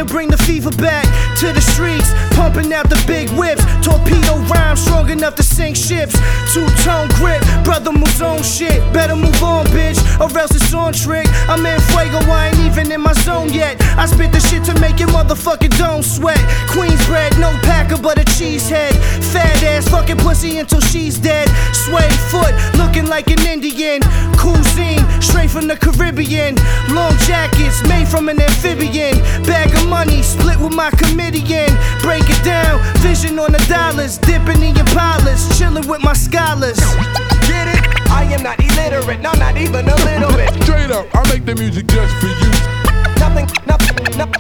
to bring the fever back to the streets, pumping out the big whips. Torpedo rhymes strong enough to sink ships. Two-tone grip, brother moves on shit. Better move on, bitch, or else it's on trick. I'm in fuego, I ain't even in my zone yet. I spit the shit to make your motherfucking dome sweat. Queensbread, no packer but a cheesehead. Fat ass fucking pussy until she's dead. Sway foot, looking like an Indian. Cuisine, straight from the Caribbean. Long jackets, made from an amphibian. Bag of money, split with my comedian. Break it down, vision on the dollars. Dipping in your pilots, chilling with my scholars. Get it? I am not illiterate, no, not even a little bit. Straight up, I make the music just for you. Nothing